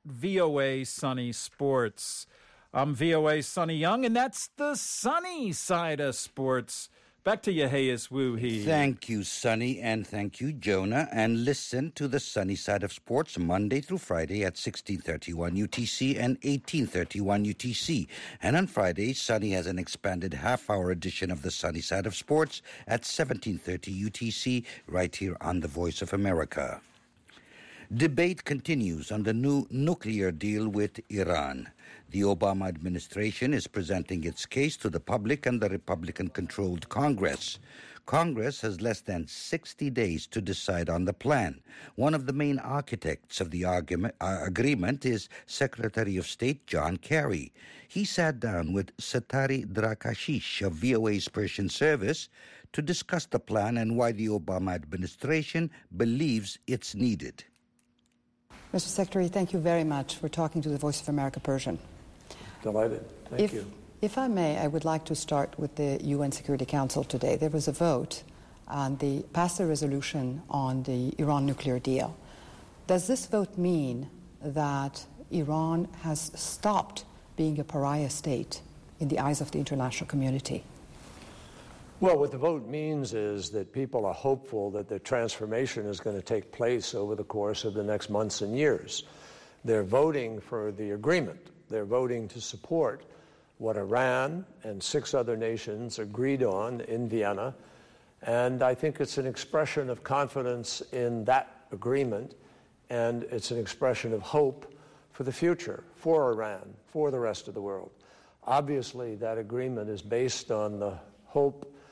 T: @VOA Sunny Sports. I'm VOA Sunny Young, and that's the Sunny Side of Sports. Back to you, Hayes Woo-hee.
F: Thank you, Sonny, and thank you, Jonah. And listen to the Sunny Side of Sports Monday through Friday at 1631 UTC and 1831 UTC. And on Fridays, Sonny has an expanded half-hour edition of the Sunny Side of Sports at 1730 UTC right here on the Voice of America. Debate continues on the new nuclear deal with Iran. The Obama administration is presenting its case to the public and the Republican-controlled Congress. Congress has less than 60 days to decide on the plan. One of the main architects of the agreement is Secretary of State John Kerry. He sat down with Satari Drakashish of VOA's Persian Service to discuss the plan and why the Obama administration believes it's needed.
D: Mr. Secretary, thank you very much for talking to the Voice of America Persian.
W: Delighted. Thank you.
D: If I may, I would like to start with the UN Security Council today. There was a vote on passed a resolution on the Iran nuclear deal. Does this vote mean that Iran has stopped being a pariah state in the eyes of the international community?
W: Well, what the vote means is that people are hopeful that the transformation is going to take place over the course of the next months and years. They're voting for the agreement. They're voting to support what Iran and 6 other nations agreed on in Vienna. And I think it's an expression of confidence in that agreement, and it's an expression of hope for the future, for Iran, for the rest of the world. Obviously, that agreement is based on the hope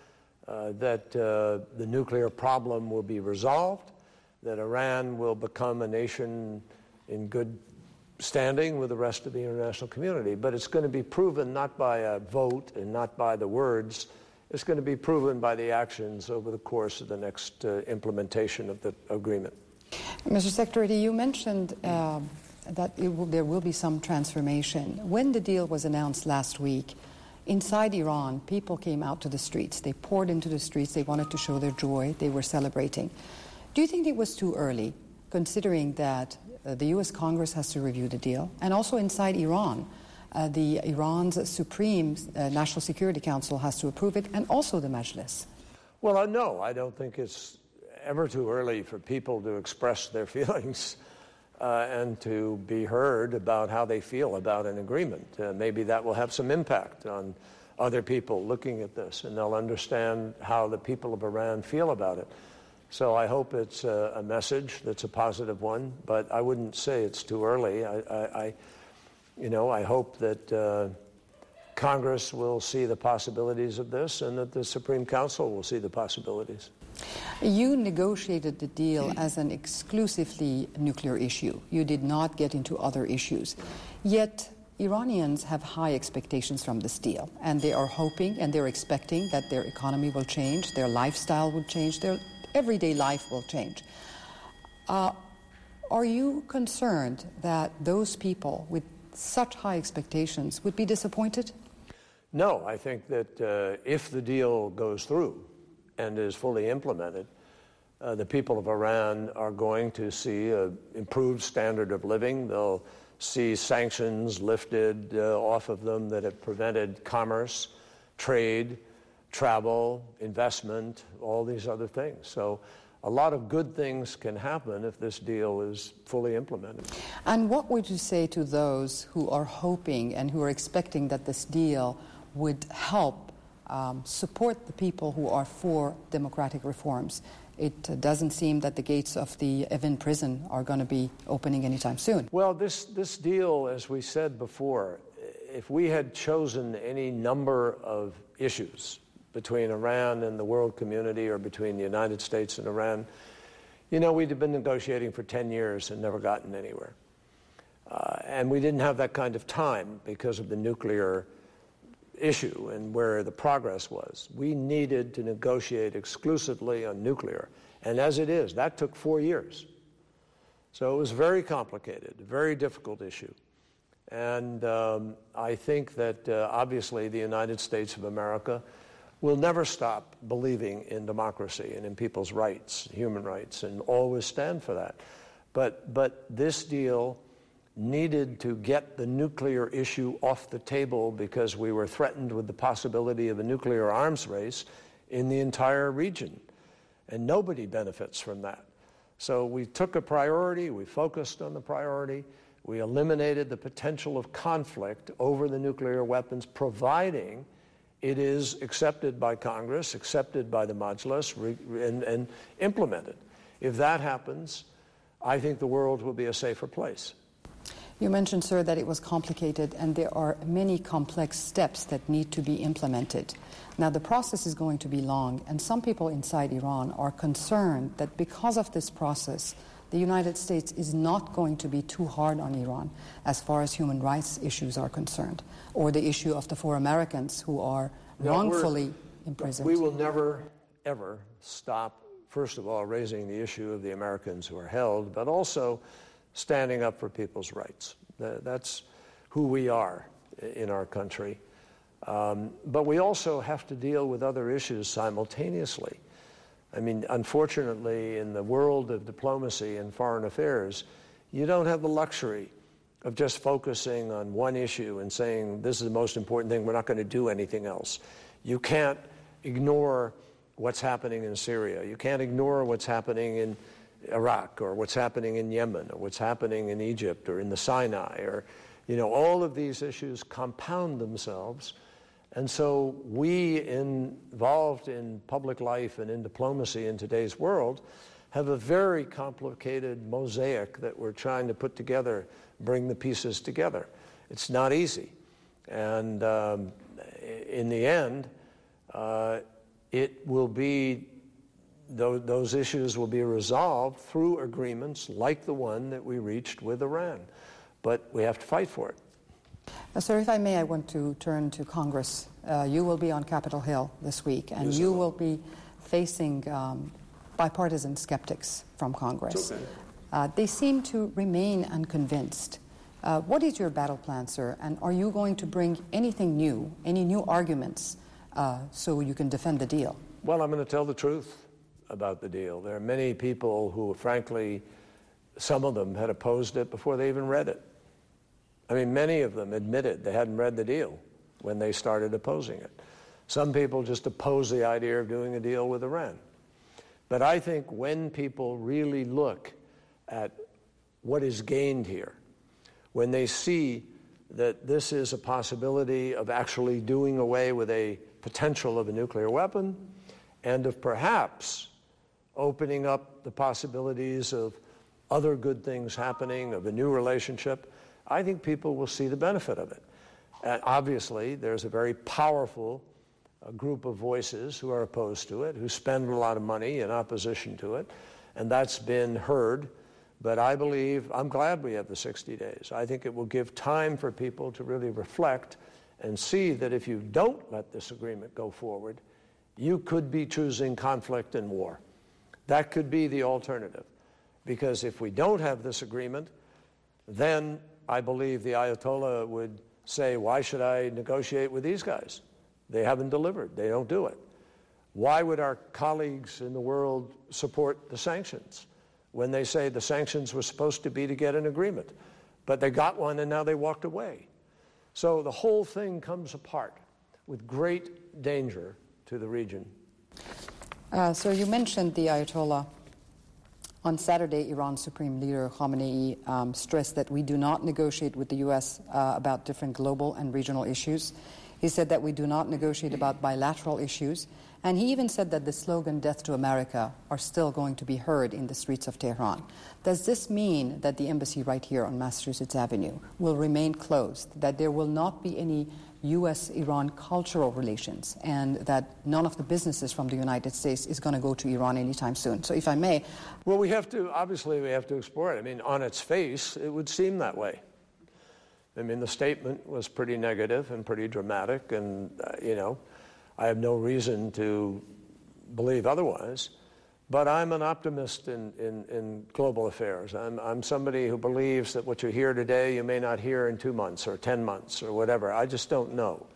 W: that the nuclear problem will be resolved, that Iran will become a nation in good standing with the rest of the international community. But it's going to be proven not by a vote and not by the words. It's going to be proven by the actions over the course of the next implementation of the agreement.
D: Mr. Secretary, you mentioned that there will be some transformation. When the deal was announced last week, inside Iran, people came out to the streets. They poured into the streets. They wanted to show their joy. They were celebrating. Do you think it was too early, considering that the U.S. Congress has to review the deal, and also inside Iran, Iran's Supreme National Security Council has to approve it, and also the Majlis?
W: Well, no, I don't think it's ever too early for people to express their feelings and to be heard about how they feel about an agreement. Maybe that will have some impact on other people looking at this, and they'll understand how the people of Iran feel about it. So I hope it's a message that's a positive one, but I wouldn't say it's too early. I hope that Congress will see the possibilities of this and that the Supreme Council will see the possibilities.
D: You negotiated the deal as an exclusively nuclear issue. You did not get into other issues. Yet Iranians have high expectations from this deal, and they are hoping and they're expecting that their economy will change, their lifestyle will change, their everyday life will change. Are you concerned that those people with such high expectations would be disappointed?
W: No, I think that if the deal goes through and is fully implemented, the people of Iran are going to see an improved standard of living. They'll see sanctions lifted off of them that have prevented commerce, trade, travel, investment, all these other things. So a lot of good things can happen if this deal is fully implemented.
D: And what would you say to those who are hoping and who are expecting that this deal would help support the people who are for democratic reforms? It doesn't seem that the gates of the Evin prison are going to be opening anytime soon.
W: Well, this deal, as we said before, if we had chosen any number of issues between Iran and the world community or between the United States and Iran, we'd have been negotiating for 10 years and never gotten anywhere. And we didn't have that kind of time because of the nuclear issue and where the progress was. We needed to negotiate exclusively on nuclear. And as it is, that took 4 years. So it was very complicated, a very difficult issue. And I think that obviously the United States of America will never stop believing in democracy and in people's rights, human rights, and always stand for that. But this deal needed to get the nuclear issue off the table because we were threatened with the possibility of a nuclear arms race in the entire region. And nobody benefits from that. So we took a priority, we focused on the priority, we eliminated the potential of conflict over the nuclear weapons, providing it is accepted by Congress, accepted by the Majlis, and implemented. If that happens, I think the world will be a safer place.
D: You mentioned, sir, that it was complicated and there are many complex steps that need to be implemented. Now, the process is going to be long, and some people inside Iran are concerned that because of this process, the United States is not going to be too hard on Iran as far as human rights issues are concerned, or the issue of the 4 Americans who are wrongfully imprisoned.
W: We will never, ever stop, first of all, raising the issue of the Americans who are held, but also standing up for people's rights. That's who we are in our country. But we also have to deal with other issues simultaneously. I mean, unfortunately, in the world of diplomacy and foreign affairs, you don't have the luxury of just focusing on one issue and saying, this is the most important thing, we're not going to do anything else. You can't ignore what's happening in Syria. You can't ignore what's happening in Iraq, or what's happening in Yemen, or what's happening in Egypt, or in the Sinai, or, all of these issues compound themselves. And so we involved in public life and in diplomacy in today's world have a very complicated mosaic that we're trying to put together, bring the pieces together. It's not easy. And in the end, it will be, those issues will be resolved through agreements like the one that we reached with Iran. But we have to fight for it.
D: Sir, if I may, I want to turn to Congress. You will be on Capitol Hill this week, and you will be facing bipartisan skeptics from Congress. Okay. They seem to remain unconvinced. What is your battle plan, sir? And are you going to bring anything new, any new arguments, so you can defend the deal?
W: Well, I'm going to tell the truth about the deal. There are many people who, frankly, some of them had opposed it before they even read it. I mean, many of them admitted they hadn't read the deal when they started opposing it. Some people just oppose the idea of doing a deal with Iran. But I think when people really look at what is gained here, when they see that this is a possibility of actually doing away with a potential of a nuclear weapon, and of perhaps opening up the possibilities of other good things happening, of a new relationship, I think people will see the benefit of it. And obviously, there's a very powerful group of voices who are opposed to it, who spend a lot of money in opposition to it, and that's been heard. But I believe, I'm glad we have the 60 days. I think it will give time for people to really reflect and see that if you don't let this agreement go forward, you could be choosing conflict and war. That could be the alternative. Because if we don't have this agreement, then I believe the Ayatollah would say, why should I negotiate with these guys? They haven't delivered. They don't do it. Why would our colleagues in the world support the sanctions when they say the sanctions were supposed to be to get an agreement? But they got one and now they walked away. So the whole thing comes apart with great danger to the region.
D: So you mentioned the Ayatollah. On Saturday, Iran's Supreme Leader Khamenei stressed that we do not negotiate with the U.S. About different global and regional issues. He said that we do not negotiate about bilateral issues. And he even said that the slogan, "Death to America," are still going to be heard in the streets of Tehran. Does this mean that the embassy right here on Massachusetts Avenue will remain closed, that there will not be any U.S.-Iran cultural relations, and that none of the businesses from the United States is going to go to Iran anytime soon? So if I may...
W: Well, we have to explore it. I mean, on its face, it would seem that way. I mean, the statement was pretty negative and pretty dramatic, and, I have no reason to believe otherwise. But I'm an optimist in global affairs. I'm somebody who believes that what you hear today, you may not hear in 2 months or 10 months or whatever. I just don't know.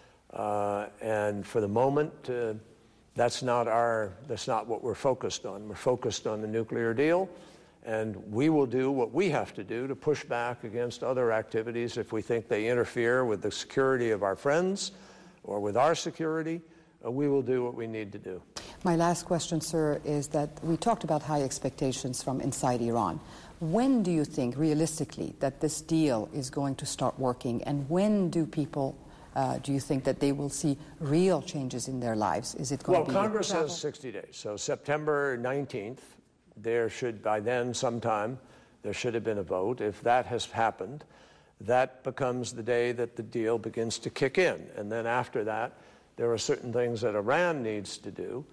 W: And for the moment, that's not what we're focused on. We're focused on the nuclear deal, and we will do what we have to do to push back against other activities if we think they interfere with the security of our friends or with our security. We will do what we need to do.
D: My last question, sir, is that we talked about high expectations from inside Iran. When do you think, realistically, that this deal is going to start working? And when do people, do you think that they will see real changes in their lives? Is it going to be...
W: Well, Congress has 60 days. So September 19th, by then sometime, there should have been a vote. If that has happened, that becomes the day that the deal begins to kick in. And then after that, there are certain things that Iran needs to do,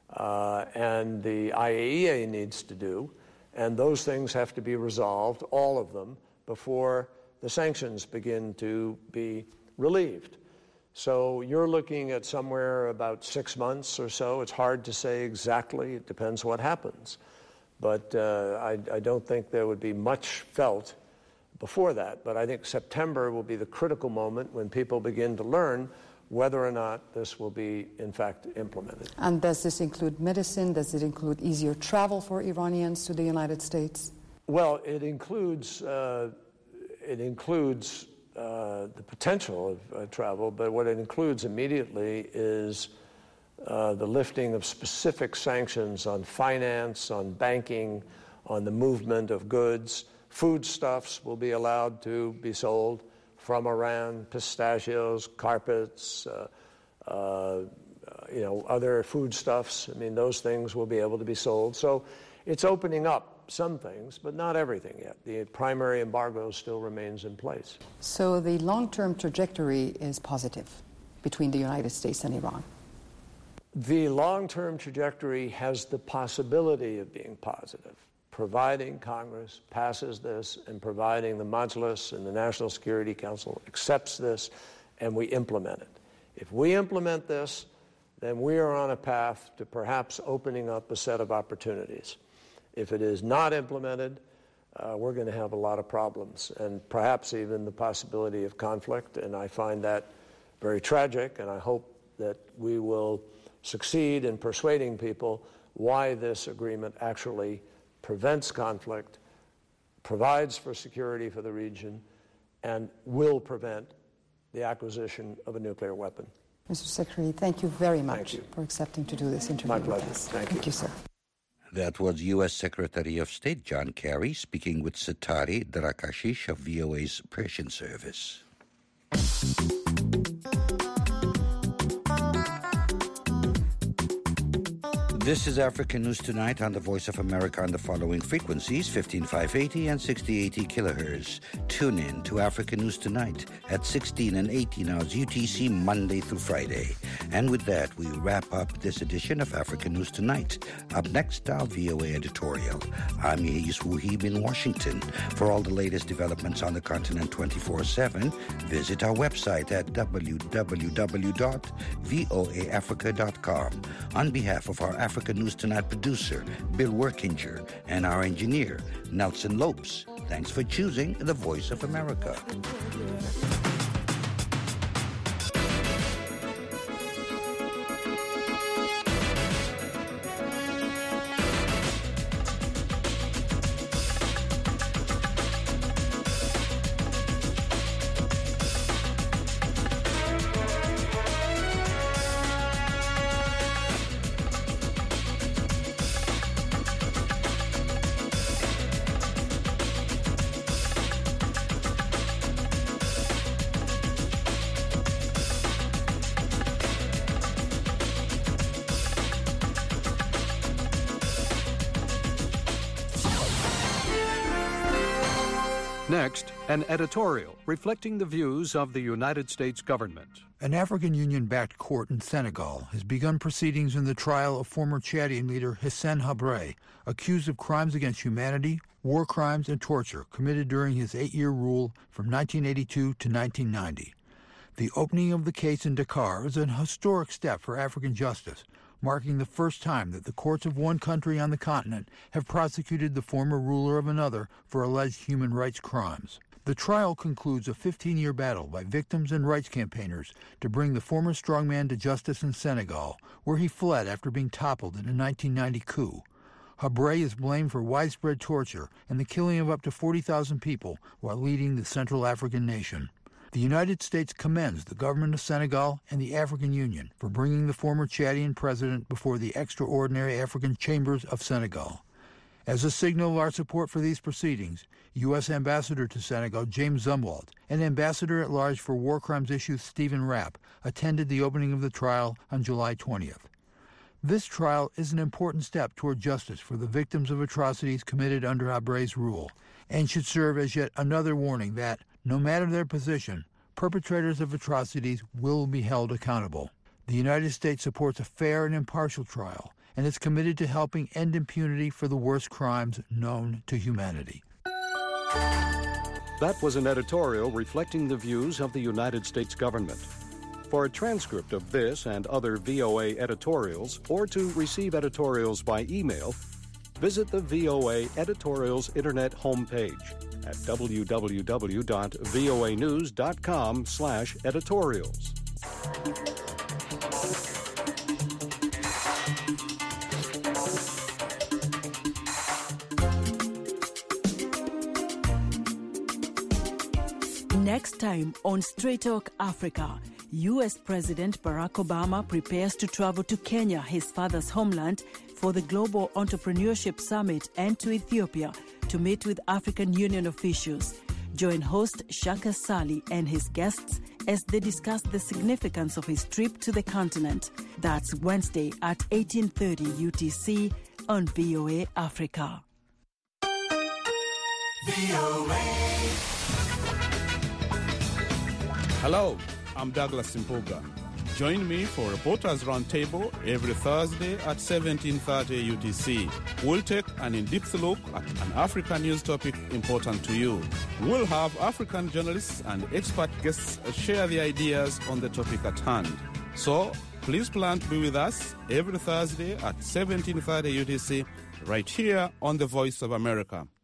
W: and the IAEA needs to do, and those things have to be resolved, all of them, before the sanctions begin to be relieved. So you're looking at somewhere about 6 months or so. It's hard to say exactly. It depends what happens. But I don't think there would be much felt before that. But I think September will be the critical moment when people begin to learn whether or not this will be, in fact, implemented.
D: And does this include medicine? Does it include easier travel for Iranians to the United States?
W: Well, it includes the potential of travel, but what it includes immediately is the lifting of specific sanctions on finance, on banking, on the movement of goods. Foodstuffs will be allowed to be sold from Iran, pistachios, carpets, other foodstuffs. I mean, those things will be able to be sold. So it's opening up some things, but not everything yet. The primary embargo still remains in place.
D: So the long-term trajectory is positive between the United States and Iran?
W: The long-term trajectory has the possibility of being positive, providing Congress passes this and providing the Majlis and the National Security Council accepts this and we implement it. If we implement this, then we are on a path to perhaps opening up a set of opportunities. If it is not implemented, we're going to have a lot of problems and perhaps even the possibility of conflict, and I find that very tragic, and I hope that we will succeed in persuading people why this agreement actually prevents conflict, provides for security for the region, and will prevent the acquisition of a nuclear weapon.
D: Mr. Secretary, thank you very much for accepting to do this interview.
W: My pleasure.
D: With us.
W: Thank you,
D: sir.
F: That was U.S. Secretary of State John Kerry speaking with Satari Drakashish of VOA's Persian Service. This is African News Tonight on the Voice of America on the following frequencies, 15580 and 6080 kilohertz. Tune in to African News Tonight at 16 and 18 hours UTC Monday through Friday. And with that, we wrap up this edition of African News Tonight. Up next, our VOA editorial. I'm Yehis Wuhib in Washington. For all the latest developments on the continent 24/7, visit our website at www.voaafrica.com. On behalf of our African News Tonight producer, Bill Workinger, and our engineer, Nelson Lopes, thanks for choosing the Voice of America.
R: Next, an editorial reflecting the views of the United States government.
B: An African Union-backed court in Senegal has begun proceedings in the trial of former Chadian leader Hissène Habré, accused of crimes against humanity, war crimes, and torture committed during his 8-year rule from 1982 to 1990. The opening of the case in Dakar is an historic step for African justice, marking the first time that the courts of one country on the continent have prosecuted the former ruler of another for alleged human rights crimes. The trial concludes a 15-year battle by victims and rights campaigners to bring the former strongman to justice in Senegal, where he fled after being toppled in a 1990 coup. Habré is blamed for widespread torture and the killing of up to 40,000 people while leading the Central African nation. The United States commends the government of Senegal and the African Union for bringing the former Chadian president before the extraordinary African Chambers of Senegal. As a signal of our support for these proceedings, U.S. Ambassador to Senegal James Zumwalt and Ambassador-at-Large for War Crimes Issues Stephen Rapp attended the opening of the trial on July 20th. This trial is an important step toward justice for the victims of atrocities committed under Habré's rule, and should serve as yet another warning that, no matter their position, perpetrators of atrocities will be held accountable. The United States supports a fair and impartial trial, and is committed to helping end impunity for the worst crimes known to humanity.
R: That was an editorial reflecting the views of the United States government. For a transcript of this and other VOA editorials, or to receive editorials by email, visit the VOA Editorials Internet homepage at www.voanews.com/editorials.
Q: Next time on Straight Talk Africa, U.S. President Barack Obama prepares to travel to Kenya, his father's homeland, for the Global Entrepreneurship Summit and to Ethiopia to meet with African Union officials. Join host Shaka Sali and his guests as they discuss the significance of his trip to the continent. That's Wednesday at 18:30 UTC on VOA Africa.
E: Hello, I'm Douglas Simpuga. Join me for Reporters Roundtable every Thursday at 17:30 UTC. We'll take an in-depth look at an African news topic important to you. We'll have African journalists and expert guests share their ideas on the topic at hand. So please plan to be with us every Thursday at 17:30 UTC right here on the Voice of America.